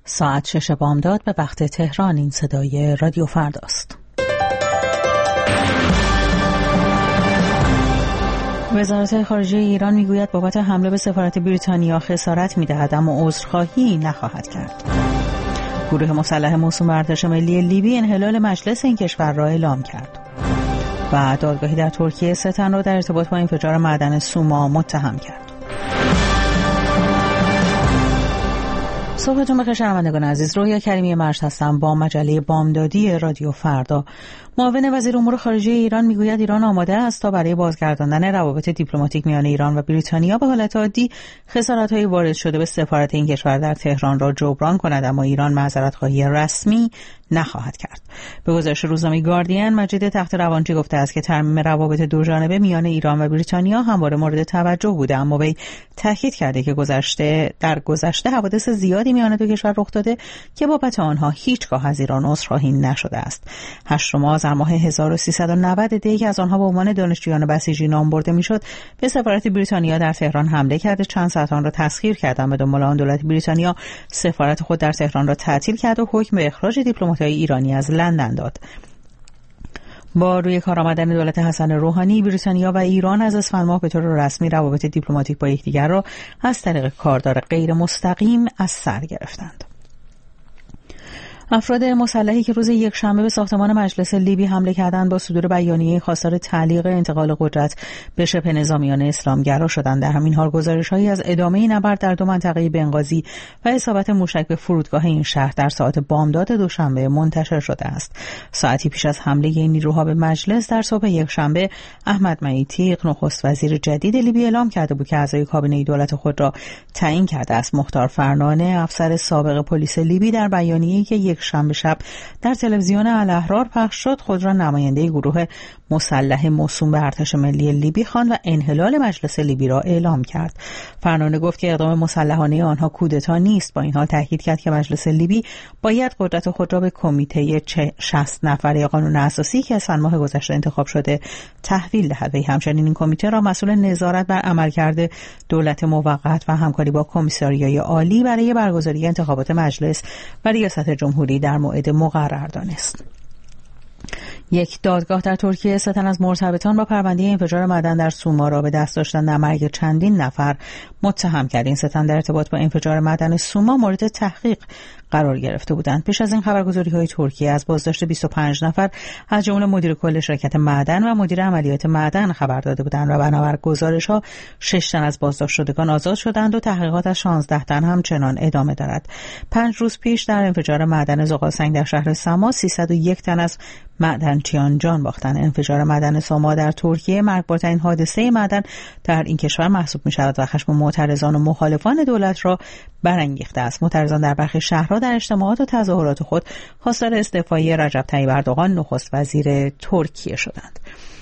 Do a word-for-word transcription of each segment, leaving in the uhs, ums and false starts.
ساعت شش بامداد به وقت تهران. این صدای رادیو فرداست. وزارت خارجه ایران میگوید بابت حمله به سفارت بریتانیا خسارت میدهد اما عذرخواهی نخواهد کرد. گروه مسلح موسوم به ارتش ملی لیبی انحلال مجلس این کشور را اعلام کرد. و دادگاهی در ترکیه سه تن را در ارتباط با انفجار معدن سوما متهم کرد. صبحتون بخیر شنوندگان عزیز، رویا کریمی مرج هستم با مجله بامدادی رادیو فردا. معاون وزیر امور خارجه ایران میگوید ایران آماده است تا برای بازگرداندن روابط دیپلماتیک میان ایران و بریتانیا به حالت عادی خسارت‌های وارد شده به سفارت این کشور در تهران را جبران کند، اما ایران معذرت‌خواهی رسمی نخواهد کرد. به گزارش روزنامه گاردین، مجید تخت روانچی گفته است که ترمیم روابط دوجانبه میان ایران و بریتانیا همواره مورد توجه بوده، اما وی تاکید کرده که گذشته در گذشته حوادث زیادی میان دو کشور رخ داده که بابت آنها هیچگاه از ایران عذرخواهی نشده است. هشت ماه در ماه هزار و سیصد و نود دی که از آنها به عنوان دانشجویان بسیجی نام برده میشد، به سفارت بریتانیا در تهران حمله کرده، چند ساعت آن را تسخیر کردند. به دنبال آن دولت بریتانیا سفارت خود در تهران را تعطیل کرد و حکم به اخراج دیپلمات‌های ایرانی از لندن داد. با روی کار آمدن دولت حسن روحانی، بریتانیا و ایران از اسفند ماه به طور رسمی روابط دیپلماتیک با یکدیگر را از طریق کاردار غیر مستقیم از سر گرفتند. افراد مسلحی که روز یکشنبه به ساختمان مجلس لیبی حمله کردند با صدور بیانیه خواستار تعلیق انتقال قدرت به شبه نظامیان اسلامگرا شدند. در همین حال گزارش‌هایی از ادامه نبرد در دو منطقه بنغازی و اصابت موشک به فرودگاه این شهر در ساعات بامداد دوشنبه منتشر شده است. ساعتی پیش از حمله این نیروها به مجلس در صبح یکشنبه، احمد معین تیغ نخست وزیر جدید لیبی اعلام کرده بود که اعضای کابینه دولت خود را تعیین کرده است. مختار فرنانه، افسر سابق پلیس لیبی، در بیانیه‌ای که یک شنبه شب در تلویزیون الاحرار پخش شد خود را نماینده گروه مسلح موسوم به ارتش ملی لیبی خواند و انحلال مجلس لیبی را اعلام کرد. فرنانه گفت که اقدام مسلحانه آنها کودتا نیست. با این حال تاکید کرد که مجلس لیبی باید قدرت خود را به کمیته شصت نفره قانون اساسی که از ماه گذشته انتخاب شده تحویل دهد. وی همچنین این کمیته را مسئول نظارت بر عملکرد دولت موقت و همکاری با کمیساریای عالی برای برگزاری انتخابات مجلس و ریاست جمهوری در موعد مقرر دانست. یک دادگاه در ترکیه سه تن از مرتبطان با پرونده انفجار معدن در سوما را به دست داشتن در مرگ چندین نفر متهم کرد. این سه تن در ارتباط با انفجار معدن سوما مورد تحقیق قرار گرفته بودند. پیش از این خبرگزاری‌های ترکیه از بازداشت بیست و پنج نفر از جمله مدیر کل شرکت معدن و مدیر عملیات معدن خبر داده بودند و بنابر گزارش‌ها شش تن از بازداشت شدگان آزاد شدند و تحقیقات از شانزده تن همچنان ادامه دارد. پنج روز پیش در انفجار معدن زغالسنگ در شهر سما سیصد و یک تن از معدنچیان جان باختند. انفجار معدن سما در ترکیه مرگبارترین حادثه معدن در این کشور محسوب می‌شود و خشم معترضان و مخالفان دولت را برانگیخته است. معترضان در برخی شهرها در اجتماعات و تظاهرات خود خواستار استعفای رجب طیب اردوغان نخست وزیر ترکیه شدند.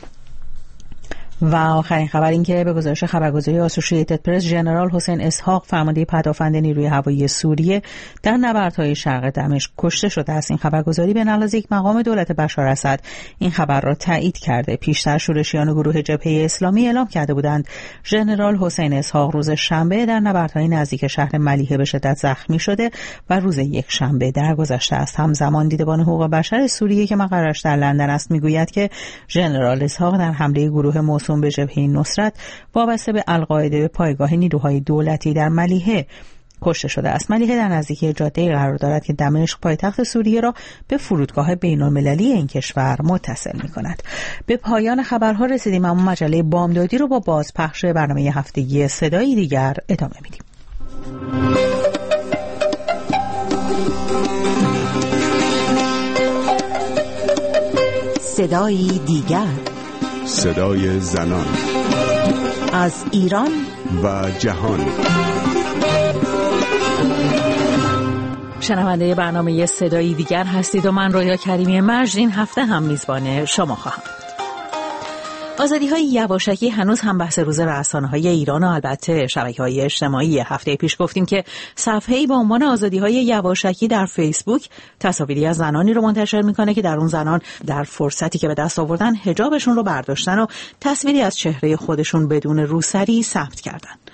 و آخرین خبر این که به گزارش خبرگزاری آسوشییتد پرس، ژنرال حسین اسحاق فرمانده پدافند نیروی هوایی سوریه در نبردهای شرق دمشق کشته شده است. این خبرگزاری به نقل از یک مقام دولت بشار اسد این خبر را تایید کرده. پیشتر شورشیان گروه جبهه اسلامی اعلام کرده بودند ژنرال حسین اسحاق روز شنبه در نبردهای نزدیک شهر ملیحه به شدت زخمی شده و روز یک شنبه درگذشته است. همزمان دیدبان حقوق بشر سوریه که مقرش در لندن است میگوید که ژنرال اسحاق در حمله گروه موسوم به جبهه نصرت وابسته به القاعده به پایگاه نیروهای دولتی در ملیحه کشته شده است. ملیحه در نزدیکی جاده قرار دارد که دمشق پایتخت سوریه را به فرودگاه بین‌المللی این کشور متصل می‌کند. به پایان خبرها رسیدیم، اما مجله بامدادی رو با بازپخش برنامه هفتگی صدایی دیگر ادامه میدیم. صدایی دیگر، صدای زنان از ایران و جهان. شنونده برنامه صدایی دیگر هستید و من رویا کریمی مرج این هفته هم میزبان شما خواهم. آزادی‌های یواشکی هنوز هم بحث روز رسانه‌های ایران و البته شبکه‌های اجتماعی. هفته پیش گفتیم که صفحه‌ای با عنوان آزادی‌های یواشکی در فیسبوک تصاویری از زنانی رو منتشر می‌کنه که در اون زنان در فرصتی که به دست آوردن حجابشون رو برداشتن و تصویری از چهره خودشون بدون روسری ثبت کردن.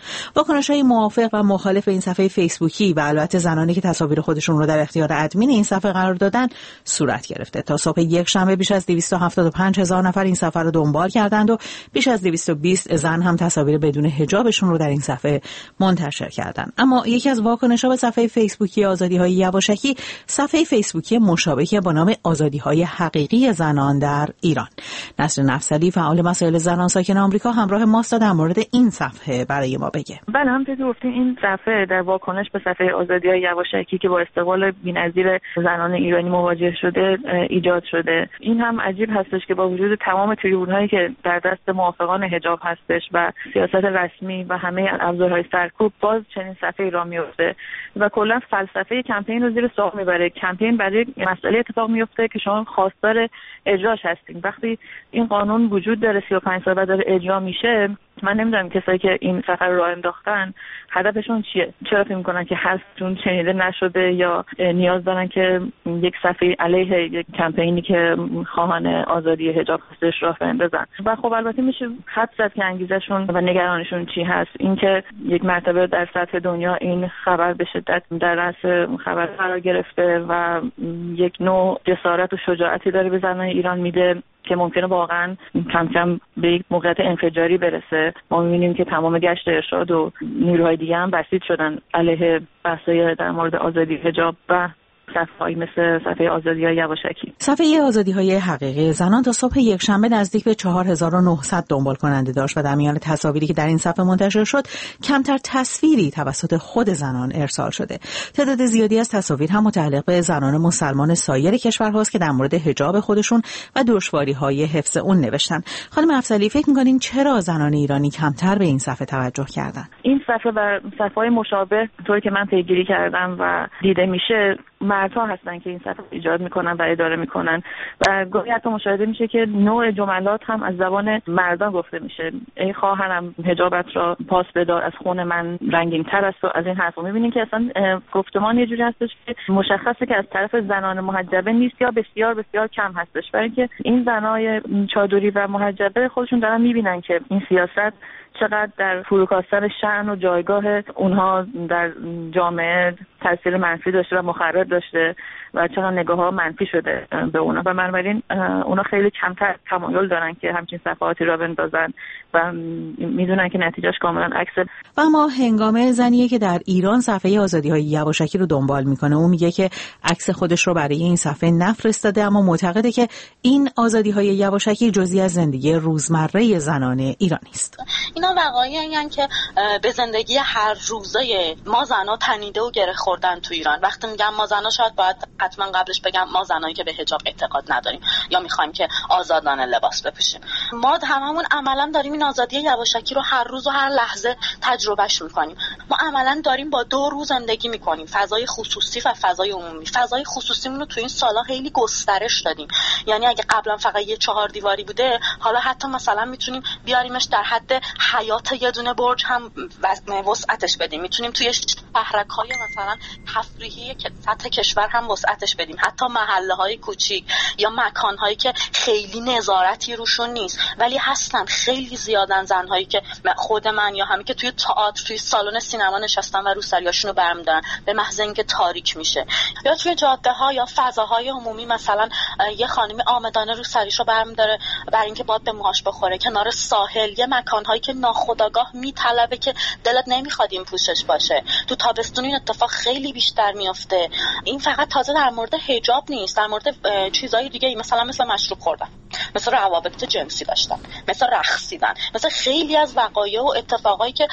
واکنش‌های موافق و مخالف این صفحه فیسبوکی و البته زنانی که تصاویر خودشون رو در اختیار ادمین این صفحه قرار دادن صورت گرفته. تا صبح یک شنبه بیش از دویست و هفتاد و پنج هزار نفر این صفحه رو دنبال کردند و بیش از دویست و بیست زن هم تصاویر بدون حجابشون رو در این صفحه منتشر کردند. اما یکی از واکنش‌ها به صفحه فیسبوکی آزادی‌های یواشکی صفحه فیسبوکی مشابهی با نام آزادی‌های حقیقی زنان در ایران. نصر نفسلی فعال مسائل زنان ساکن آمریکا همراه ماست تا در مورد این صفحه برای ما بگه. بله، همونطور که گفتین این صفحه در واکنش به صفحه آزادی‌های یواشکی که با استقبال بی‌نظیر زنان ایرانی مواجه شده ایجاد شده. این هم عجیب هستش که با وجود تمام تریبون‌هایی که در دست موافقان حجاب هستش و سیاست رسمی و همه ابزارهای سرکوب باز چنین صفحه‌ای را میفته و کلا فلسفه کمپین رو زیر سوال میبره. کمپین برای مسئله اتفاق میفته که شما خواستار اجراش هستین. وقتی این قانون وجود داره سی و پنج سال بعد داره اجرا میشه، من نمیدونم کسایی که این سفر رو راه انداختن هدفشون چیه؟ چرا فکر میکنن که حرفشون شنیده نشده یا نیاز دارن که یک صفحه علیه یک کمپینی که خواهان آزادی حجاب هستش راه بندازن؟ و خب البته میشه حد زد که انگیزشون و نگرانشون چی هست. اینکه یک مرتبه در سطح دنیا این خبر به شدت در رأس خبر قرار گرفته و یک نوع جسارت و شجاعتی داره به زنان ایران میده که ممکنه واقعا کم کم به یک موقعیت انفجاری برسه. ما می‌بینیم که تمام گشت ارشاد و نیروهای دیگه هم بسیج شدن علیه بحث‌های در مورد آزادی حجاب و صفحه‌ای مثل صفحه آزادی‌های یواشکی. صفحه آزادی‌های حقیقی زنان تا صبح یک شنبه نزدیک به چهار هزار و نهصد دنبال کننده داشت و در میان تصاویری که در این صفحه منتشر شد کمتر تصویری توسط خود زنان ارسال شده. تعداد زیادی از تصاویر هم متعلق به زنان مسلمان سایر کشورهاست که در مورد حجاب خودشون و دشواری‌های حفظ اون نوشتن. خانم افضلی، فکر می‌کنین چرا زنان ایرانی کمتر به این صفحه توجه کردن؟ این صفحه و صفحه‌های مشابه طوری که من پیگیری کردم و دیده میشه مردها هستن که این صفحه ایجاد میکنن و اداره میکنن و گاهی حتی مشاهده میشه که نوع جملات هم از زبان مردان گفته میشه. ای خواهرم حجابت را پاس بدار، از خون من رنگین تر است و از این حرفا. میبینین که اصلا گفتمان یه جوری هستش که مشخصه که از طرف زنان محجبه نیست یا بسیار بسیار کم هستش، برای اینکه این زنای چادری و محجبه خودشون دارن میبینن که این سیاست چقدر در فروکاستن شأن و جایگاه اونها در جامعه تاثیر منفی داشته و مخرب داشته و چقدر نگاه‌ها منفی شده به اونا و بنابراین اونا خیلی کمتر تمایل دارن که همچین صفحاتی را بندازن و میدونن که نتیجهش کاملا عکس. و ما هنگام زنیه که در ایران صفحه آزادی‌های یواشکی رو دنبال میکنه، اون میگه که عکس خودش رو برای این صفحه نفرستاده اما معتقده که این آزادی‌های یواشکی جزئی از زندگی روزمره زنان ایرانی است. اینا وقایعی که به زندگی هر روزه ما زنا تنیده و گره خوردن تو ایران. وقتی میگم ما زنا شاید باید حتما قبلش بگم ما زنایی که به حجاب اعتقاد نداریم یا میخوایم که آزادانه لباس بپوشیم. ما هممون عملاً داریم این آزادی یواشکی رو هر روز و هر لحظه تجربهش میکنیم. ما عملاً داریم با دو روز زندگی میکنیم، فضای خصوصی و فضای عمومی. فضای خصوصیمون رو تو این سالا خیلی گسترش دادیم. یعنی اگه قبلا فقط یه چهار دیواری بوده، حالا حتی مثلا میتونیم بیاریمش در حد حیات یه دونه برج هم وسعتش بدیم. میتونیم توی شهرک‌های مثلا تفریحی که سطح کشور هم وسعتش بدیم، حتی محله‌های کوچیک یا مکان‌هایی که خیلی نظارتی روشون نیست ولی هستن. خیلی زیادن زن‌هایی که خود من یا همین که توی تئاتر، توی سالن سینما نشستن و روسریاشون رو برمی‌دارن به محض اینکه تاریک میشه، یا توی جاده‌ها یا فضاهای عمومی مثلا یه خانمی آمدانه روسریش رو برمی‌داره برای اینکه باد به موهاش بخوره، کنار ساحل، یه مکان‌هایی که ناخودآگاه میطلبه که دلت نمیخواد این پوشش باشه. تو تابستون این اتفاق خیلی بیشتر میفته. این فقط تازه در مورد حجاب نیست، در مورد چیزهای دیگه مثلا مثل مشروب خوردن، مثل روابط جنسی داشتن، مثل رقصیدن، مثل خیلی از وقایع و اتفاقایی که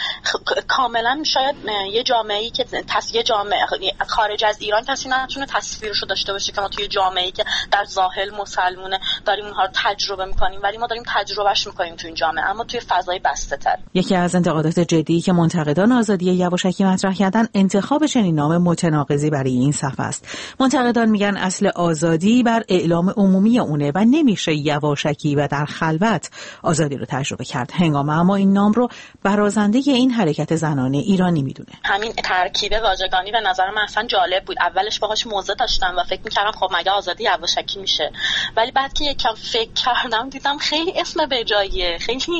کاملا شاید یه جامعه‌ای که تصویر جامعه خارج از ایران کسی نتونه تصویرشو داشته باشه که ما توی جامعه‌ای که در ظاهر مسلمونه داریم اونها رو تجربه می‌کنیم، ولی ما داریم تجربهش می‌کنیم تو این جامعه اما توی فضای بسته‌تر. یکی از انتقادات جدی که منتقدان آزادی یواشکی مطرح کردن انتخاب چنین نام متناقضی برای این صفحه است. منتقدان میگن اصل آزادی بر اعلام عمومی اونه و نمیشه یواشکی و در خلوت آزادی رو تجربه کرد. هنگامه اما این نام رو برازنده این حرکت زنانه ایرانی میدونه. همین ترکیب واژگانی به نظر من اصلا جالب بود. اولش باهاش موضع داشتم و فکر می‌کردم خب مگه آزادی یواشکی میشه، ولی بعد که یکم فکر کردم دیدم خیلی اسم بجاییه، خیلی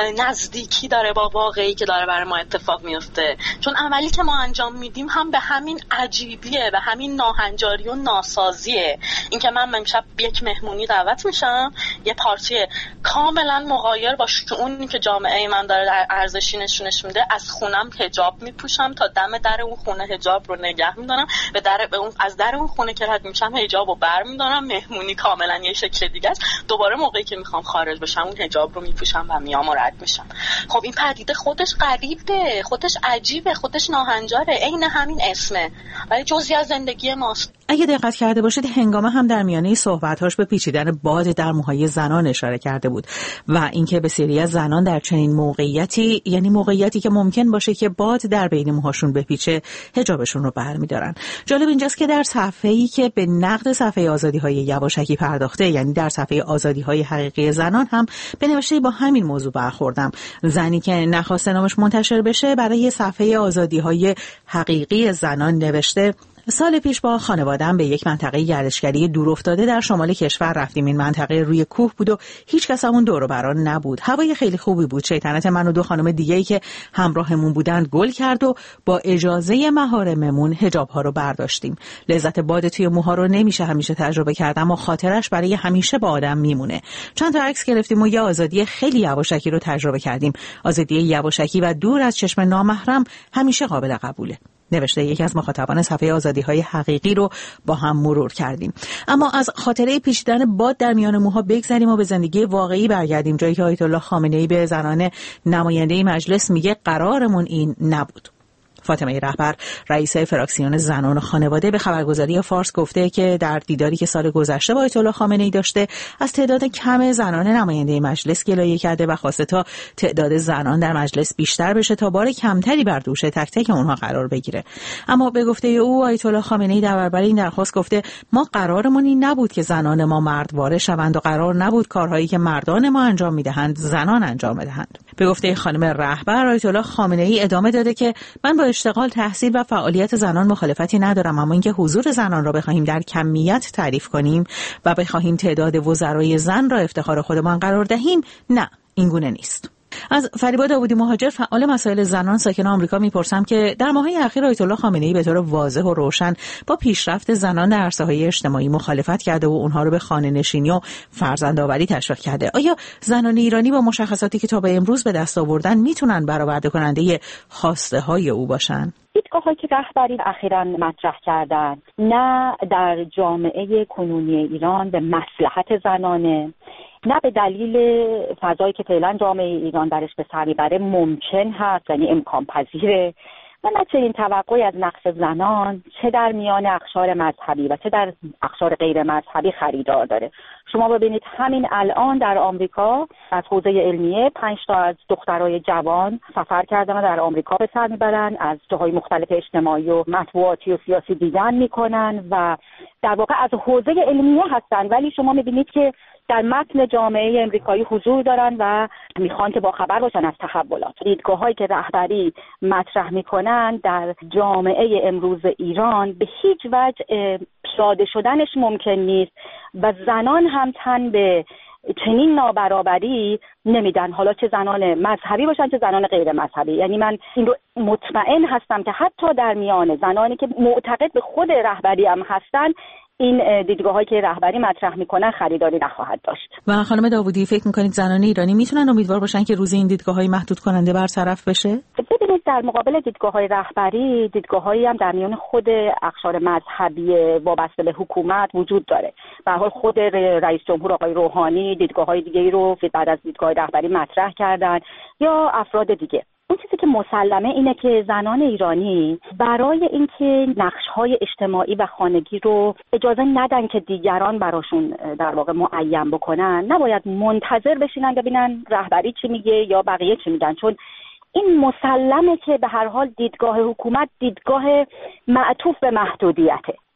نزدیکی داره با واقعی که داره برای ما اتفاق میفته، چون عملی که ما انجام میدیم هم به همین عجیبیه، به همین ناهنجاری و ناسازیه. اینکه من امشب یک مهمونی دعوت میشم، یه پارتی کاملا مغایر با شؤونی که جامعه من داره در ارزشی نشونش میده، از خونم حجاب میپوشم تا دم در اون خونه حجاب رو نگه میدارم، به در به اون از در اون خونه که رد میشم حجابو برمیدارم، مهمونی کاملا یه شکل دیگه است، دوباره موقعی که میخوام خارج بشم اون حجاب رو میپوشم و میام و رد میشم. خب این پدیده خودش غریبه، خودش عجیبه، خودش ناهنجاره، عین همین اسمه، ولی جزئی از زندگی ماست. اگه دقت کرده باشید هنگامه هم در میانه صحبت‌هاش به پیچیدن باد در موهای زنان اشاره کرده بود و اینکه بسیاری از زنان در چنین موقعیتی، یعنی موقعیتی که ممکن باشه که باد در بین موهاشون بپیچه، حجابشون رو برمی‌دارن. جالب اینجاست که در صفحه‌ای که به نقد صفحه آزادی‌های یواشکی پرداخته، یعنی در صفحه آزادی‌های حقیقی زنان، هم به نوشته با همین موضوع برخوردم. زنی که نخواسته نامش منتشر بشه برای صفحه آزادی‌های حقیقی زنان نوشته: سال پیش با خانواده‌ام به یک منطقه گردشگری دورافتاده در شمال کشور رفتیم. این منطقه روی کوه بود و هیچ کس همون دور و بران نبود. هوای خیلی خوبی بود. شیطنت من و دو خانم دیگه‌ای که همراهمون بودند گل کرد و با اجازه محارممون حجاب‌ها رو برداشتیم. لذت باد توی موها رو نمیشه همیشه تجربه کردم و خاطرش برای همیشه با آدم میمونه. چند تا عکس گرفتیم و یه آزادی خیلی یواشکی رو تجربه کردیم. آزادی یواشکی و دور از چشم نامحرم همیشه قابل قبوله. نوشته یکی از مخاطبان صفحه آزادی‌های حقیقی رو با هم مرور کردیم. اما از خاطره پیچیدن باد در میان موها بگذریم و به زندگی واقعی برگردیم، جایی که آیت الله خامنه‌ای به زنان نماینده مجلس میگه قرارمون این نبود. فاطمه رهبر، رئیس فراکسیون زنان و خانواده، به خبرگزاری فارس گفته که در دیداری که سال گذشته با آیت الله خامنه‌ای داشته از تعداد کم زنان نماینده مجلس گلایه کرده و خواسته تا تعداد زنان در مجلس بیشتر بشه تا بار کمتری بر دوش تک تک اونها قرار بگیره. اما به گفته او آیت الله خامنه‌ای در برابر این درخواست گفته ما قرارمون این نبود که زنان ما مردواره شوند و قرار نبود کارهایی که مردان ما انجام میدهند زنان انجام بدهند. به گفته خانم رهبر، آیت الله خامنه‌ای ادامه داده که من با اشتغال، تحصیل و فعالیت زنان مخالفتی ندارم، اما اینکه حضور زنان را بخواهیم در کمیت تعریف کنیم و بخواهیم تعداد وزرای زن را افتخار خودمان قرار دهیم، نه، این گونه نیست. از فریبا داوودی مهاجر، فعال مسائل زنان ساکن آمریکا، میپرسم که در ماه‌های اخیر آیت الله خامنه‌ای به طور واضح و روشن با پیشرفت زنان در عرصه‌های اجتماعی مخالفت کرده و اونها رو به خانه‌نشینی و فرزندآوری تشویق کرده. آیا زنان ایرانی با مشخصاتی که تا به امروز به دست آوردن میتونن برآورده کننده خواسته‌های او باشن؟ دیدگاه‌هایی که رهبری اخیراً مطرح کردن نه در جامعه کنونی ایران به مصلحت زنانه، نه به دلیل فضایی که فعلا جامعه ایران درش به سر میبره ممکن هست، یعنی امکان پذیره، و نه چنین توقعی از نقش زنان چه در میان اقشار مذهبی و چه در اقشار غیر مذهبی خریدار داره. شما ببینید همین الان در آمریکا از حوزه علمیه پنج تا از دخترای جوان سفر کردن و در آمریکا به سر میبرن، از جاهای مختلف اجتماعی و مطبوعاتی و سیاسی دیدن میکنن و در واقع از حوزه علمیه هستن، ولی شما میبینید که در متن جامعه امریکایی حضور دارن و میخوان که با خبر باشن از تحولات. دیدگاه‌هایی که رهبری مطرح میکنن در جامعه امروز ایران به هیچ وجه پیاده شدنش ممکن نیست و زنان هم تن به چنین نابرابری نمیدن، حالا چه زنان مذهبی باشن چه زنان غیر مذهبی. یعنی من این رو مطمئن هستم که حتی در میان زنانی که معتقد به خود رهبری هم هستن، این دیدگاه‌هایی که رهبری مطرح میکنن خریداری نخواهد داشت. و خانم داوودی، فکر میکنید زنان ایرانی میتونن امیدوار باشن که روزی این دیدگاه‌های محدود کننده برطرف بشه؟ ببینید در مقابل دیدگاه‌های رهبری، دیدگاه‌هایی هم در میان خود اقشار مذهبی وابسته به حکومت وجود داره. به هر حال خود رئیس جمهور آقای روحانی دیدگاه‌های دیگه‌ای رو بعد از دیدگاه رهبری مطرح کردن یا افراد دیگه. اون چیزی که مسلمه اینه که زنان ایرانی برای اینکه نقش‌های اجتماعی و خانگی رو اجازه ندن که دیگران براشون در واقع معین بکنن، نباید منتظر بشینن ببینن رهبری چی میگه یا بقیه چی میگن، چون این مسلمه که به هر حال دیدگاه حکومت دیدگاه معطوف به محدودیته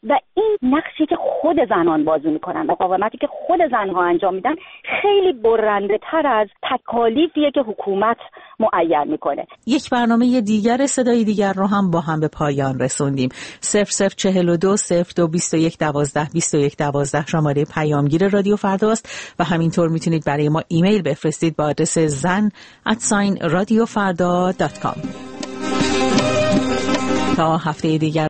و این نقشی که خود زنان بازی میکنن، مقاومتی که خود زنها انجام میدن خیلی برنده تر از تکالیفیه که حکومت معین میکنه. یک برنامه دیگر صدای دیگر رو هم با هم به پایان رسوندیم. صفر صفر چهل و دو صفر دو بیست و یک دوازده بیست و یک دوازده شماره پیامگیر رادیو فرداست و همینطور میتونید برای ما ایمیل بفرستید با آدرس زن ات ساین رادیو فردا دات کام. تا هفته دیگر